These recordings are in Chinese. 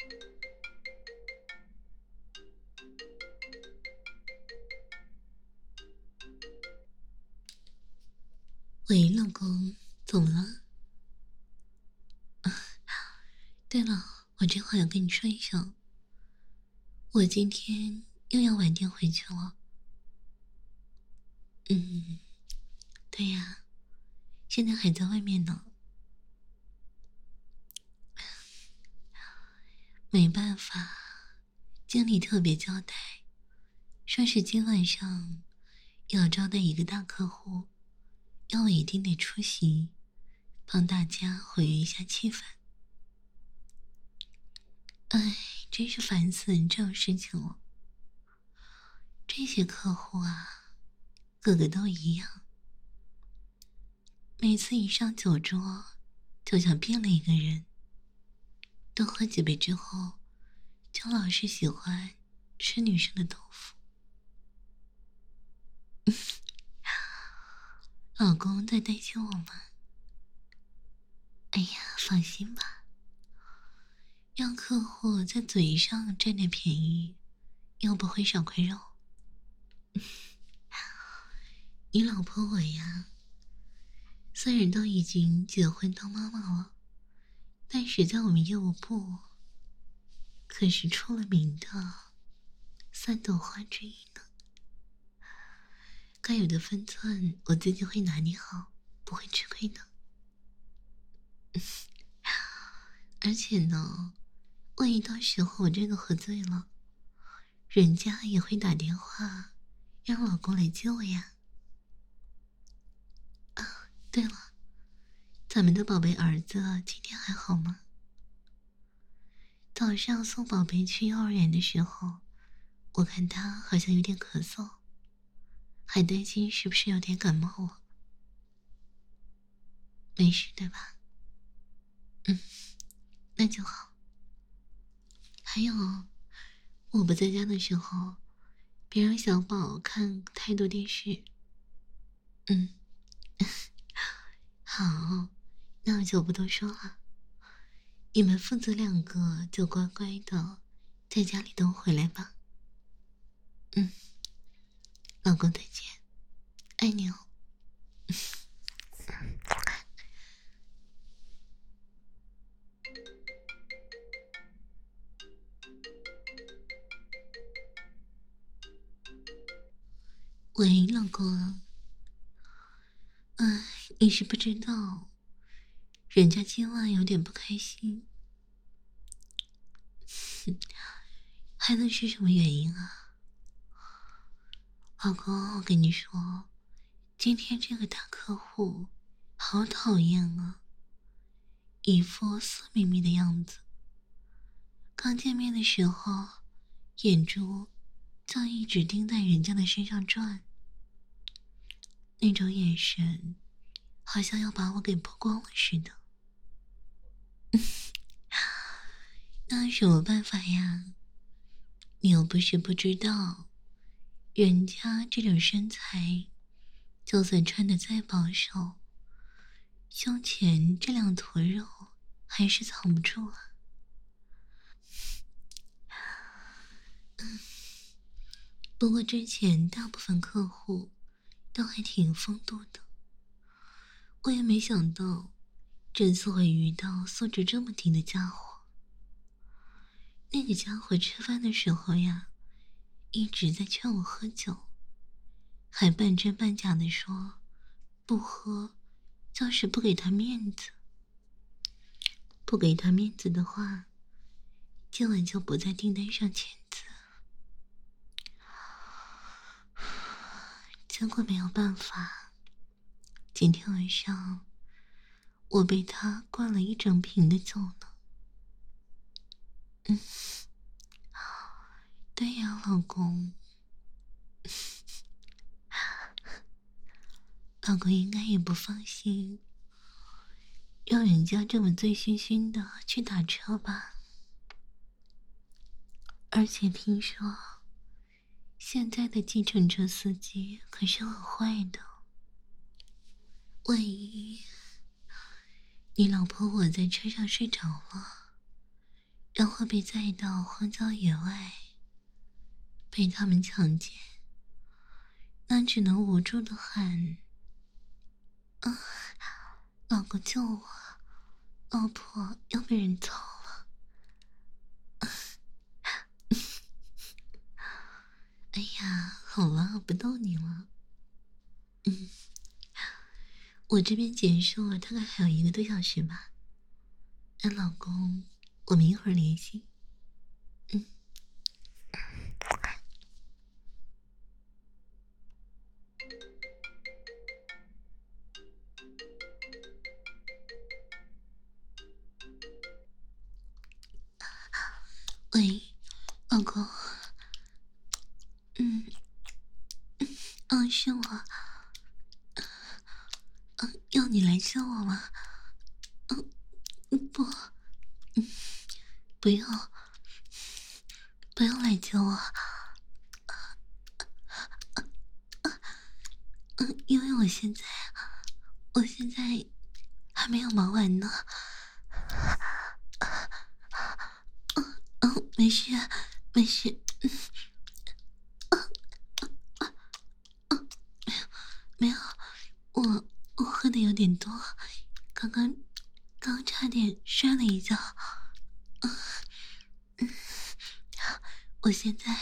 喂，老公，怎么了？对了，我这话要跟你说一声，我今天又要晚点回去了。嗯，对呀，现在还在外面呢。没办法，经理特别交代，说是今晚上要招待一个大客户，要我一定得出席，帮大家活跃一下气氛。哎，真是烦死人这种事情了。这些客户啊，个个都一样，每次一上酒桌，就像变了一个人。多喝几杯之后，就老是喜欢吃女生的豆腐。老公在担心我吗？哎呀，放心吧，让客户在嘴上占点便宜，又不会少块肉。你老婆我呀，虽然都已经结婚当妈妈了，但是在我们业务部可是出了名的三朵花之一呢。该有的分寸我自己会拿捏好，不会吃亏的。而且呢，万一到时候我真的喝醉了，人家也会打电话让老公来接我呀。啊，对了，咱们的宝贝儿子今天还好吗？早上送宝贝去幼儿园的时候，我看他好像有点咳嗽，还担心是不是有点感冒了。没事对吧？嗯，那就好。还有，我不在家的时候，别让小宝看太多电视。嗯，好，那我就不多说了。你们父子两个就乖乖的在家里等我回来吧。嗯，老公再见，爱你哦。喂，老公。哎，你是不知道，人家今晚有点不开心，还能是什么原因啊？老公，我跟你说，今天这个大客户好讨厌啊，一副色眯眯的样子。刚见面的时候，眼珠就一直盯在人家的身上转，那种眼神，好像要把我给剥光了似的。那有什么办法呀？你又不是不知道，人家这种身材，就算穿的再保守，胸前这两坨肉还是藏不住啊。不过之前大部分客户都还挺有风度的，我也没想到这次会遇到素质这么低的家伙。那个家伙吃饭的时候呀，一直在劝我喝酒，还半真半假的说不喝就是不给他面子，不给他面子的话，今晚就不在订单上签字。结果没有办法，今天晚上我被他灌了一整瓶的酒呢。嗯，对呀，老公。老公应该也不放心，让人家这么醉醺醺的去打车吧？而且听说，现在的计程车司机可是很坏的。万一你老婆我在车上睡着了， 将会被载到荒郊野外，被他们强奸，那只能无助的喊：“老公救我，老婆要被人操了。”哎呀，好了，不逗你了。我这边结束了，大概还有1个多小时吧。那老公，我们一会儿联系。喂，老公。是我。要你来救我吗？不，不要，不要来救我。因为我现在还没有忙完呢。没事，没事。没有，我喝的有点多，刚刚差点摔了一跤。我现在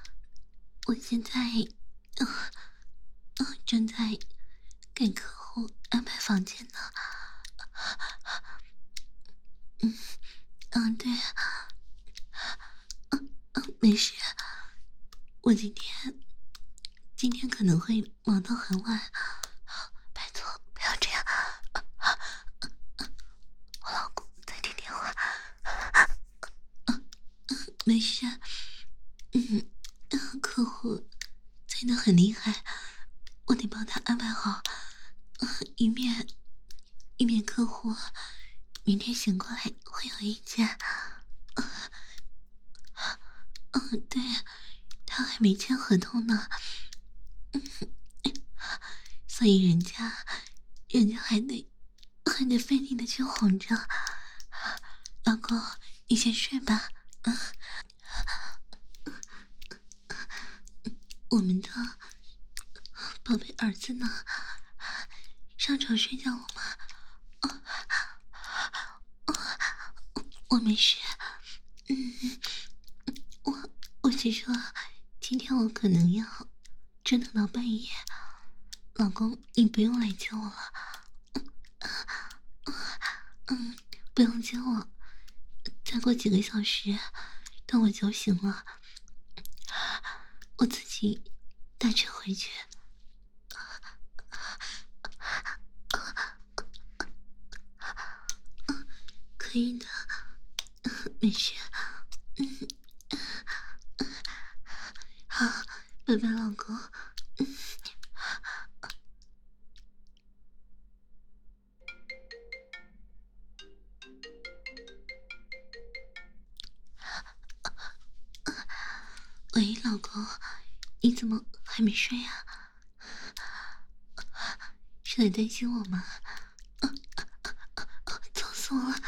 正在给客户安排房间呢。对，没事，我今天可能会忙到很晚，拜托不要这样。我老公在听电话。没事。客户催得很厉害，我得帮他安排好，以免客户明天醒过来会有意见。对，他还没签合同呢。所以人家还得费力的去哄着。老公，你先睡吧。我们的宝贝儿子呢？上床睡觉了吗？我没事。我是说，今天我可能要折腾到半夜。老公，你不用来救我了。不用救我，再过几个小时，等我酒醒了，我自己打车回去。可以的，没事。好，拜拜，老公。喂，老公，你怎么还没睡啊？是在担心我吗？吵死我了！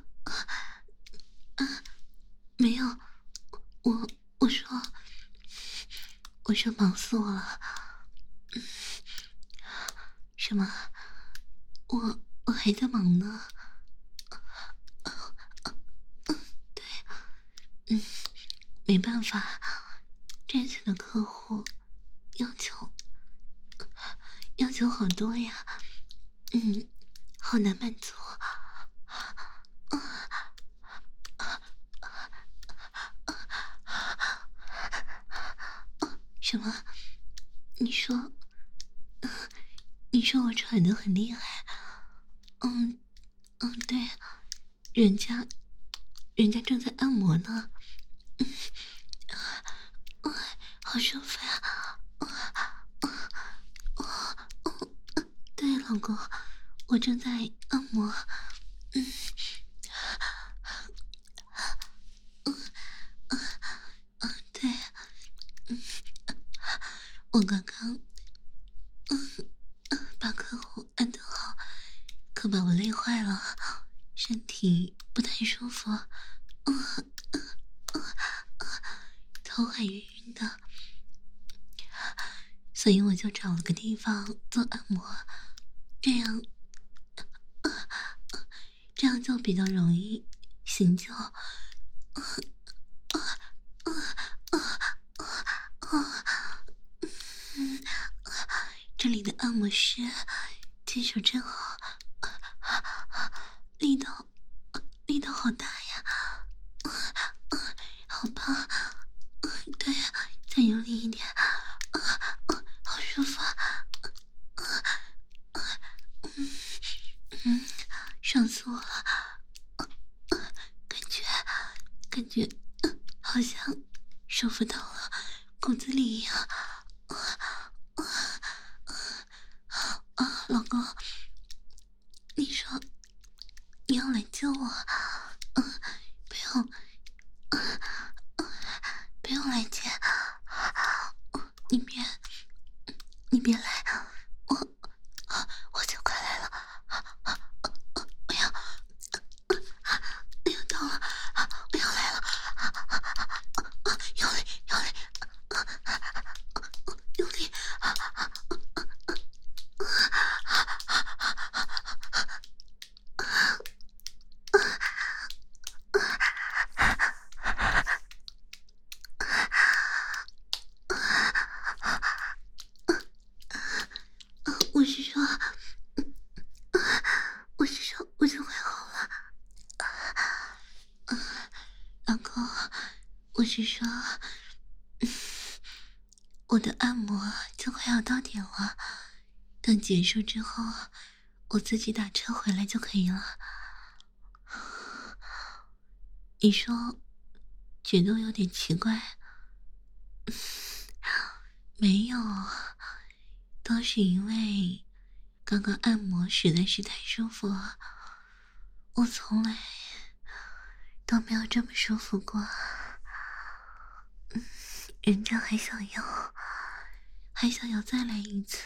没有，我说忙死我了。什么？我还在忙呢。对，没办法，这次的客户要求好多呀。好难满足。什么？你说我喘得很厉害？对，人家正在按摩呢。好舒服呀！对，老公，我正在按摩。对，我刚刚把客户按得好，可把我累坏了，身体不太舒服。 头还晕晕的，所以我就找了个地方做按摩，这样就比较容易醒酒。这里的按摩师技术真好，力道好大呀，好棒！对，再用力一点，好舒服，爽死我了，感觉好像舒服到了骨子里一样。老公，你说你要来救我，不用，不用来接，你别来，我就快来了，我要到了，我要来了，用力，用力。我是说，我就快好了。老公，我是说，我的按摩就快要到点了，等结束之后，我自己打车回来就可以了。你说，觉得我有点奇怪？没有，都是因为刚刚按摩实在是太舒服了，我从来都没有这么舒服过。人家还想要再来一次。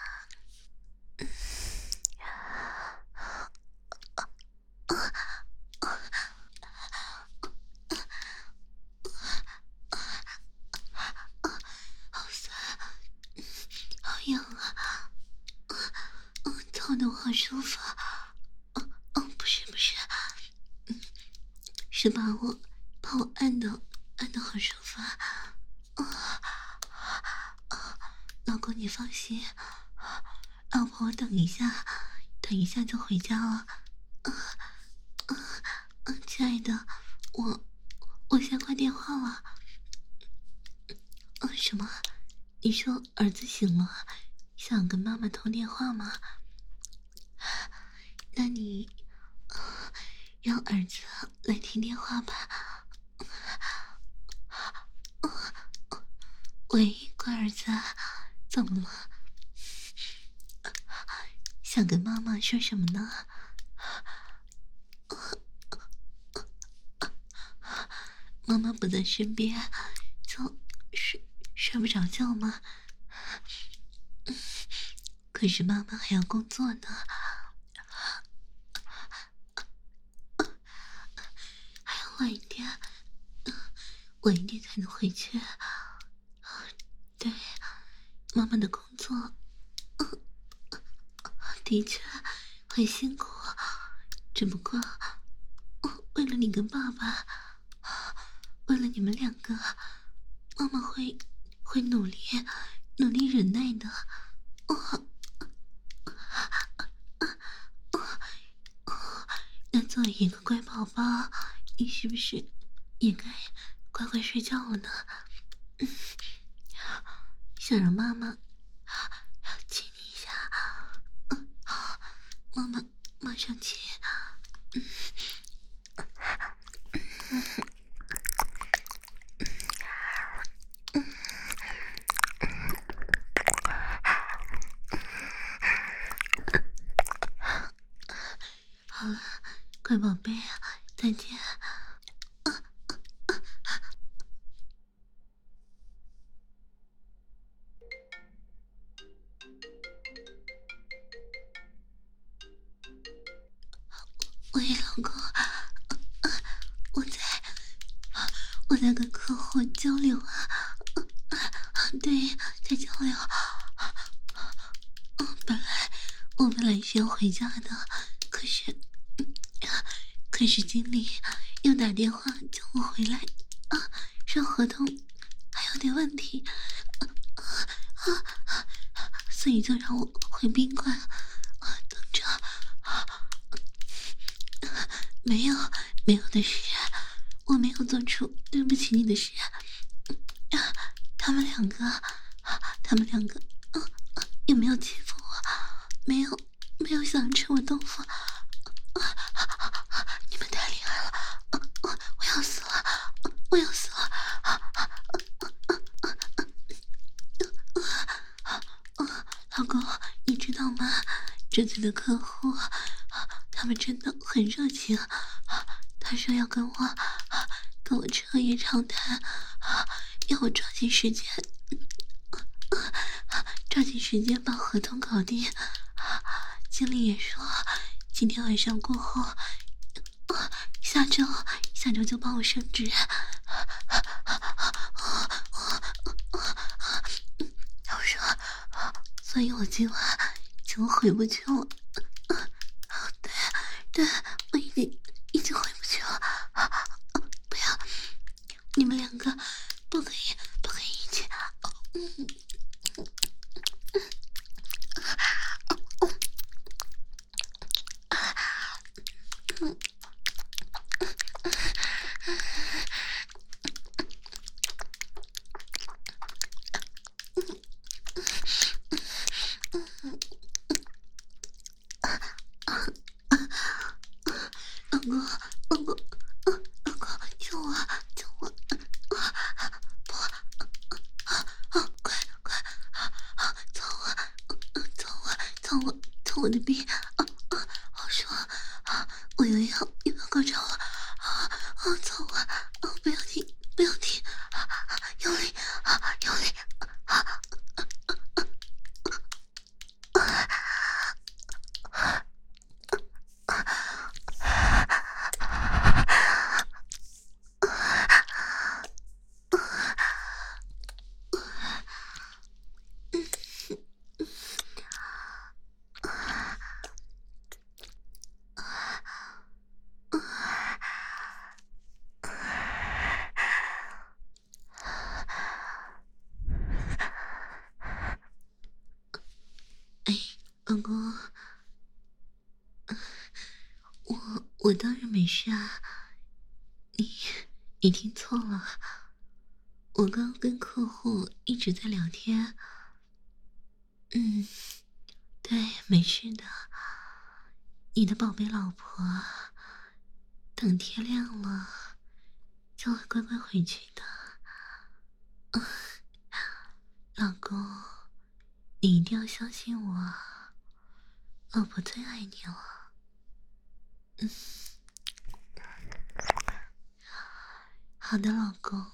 好酸，好痒啊！操得我好舒服。不是，是把我按的好舒服啊！老公你放心，老婆我等一下就回家了。亲爱的，我先挂电话了。什么？你说儿子醒了，想跟妈妈通电话吗？那你让儿子来听电话吧。喂，乖儿子，怎么了？想跟妈妈说什么呢？妈妈不在身边，就睡不着觉吗？可是妈妈还要工作呢，还要晚一点才能回去。对，妈妈的工作的确很辛苦，只不过为了你跟爸爸，为了你们两个，妈妈会努力忍耐的。那作为一个乖宝宝，你是不是也该乖乖睡觉了呢？想让妈妈亲你一下。好，妈妈马上亲。好了，乖宝贝，再见。喂，老公，我在在跟客户交流啊，对，在交流。我本来是要回家的，可是经理又打电话叫我回来啊，说合同还有点问题所以就让我回宾馆等着。没有的事，我没有做出对不起你的事。他们两个也没有欺负我，没有想吃我豆腐。你们太厉害了，我要死了，我要死了。老公，你知道吗？这次的客户，他们真的很热情。他说要跟我彻夜长谈，要我抓紧时间把合同搞定。经理也说，今天晚上过后，下周就帮我升职。我说，所以我今晚就回不去了。对，我已经回不去了。不要，你们两个不可以一起。老公，救我！快，操我的逼！好爽！我又要高潮了！操我！不要停！用力！老公，我当然没事啊，你听错了，我刚跟客户一直在聊天。对，没事的，你的宝贝老婆，等天亮了就会乖乖回去的。老公，你一定要相信我，老婆最爱你了。好的，老公，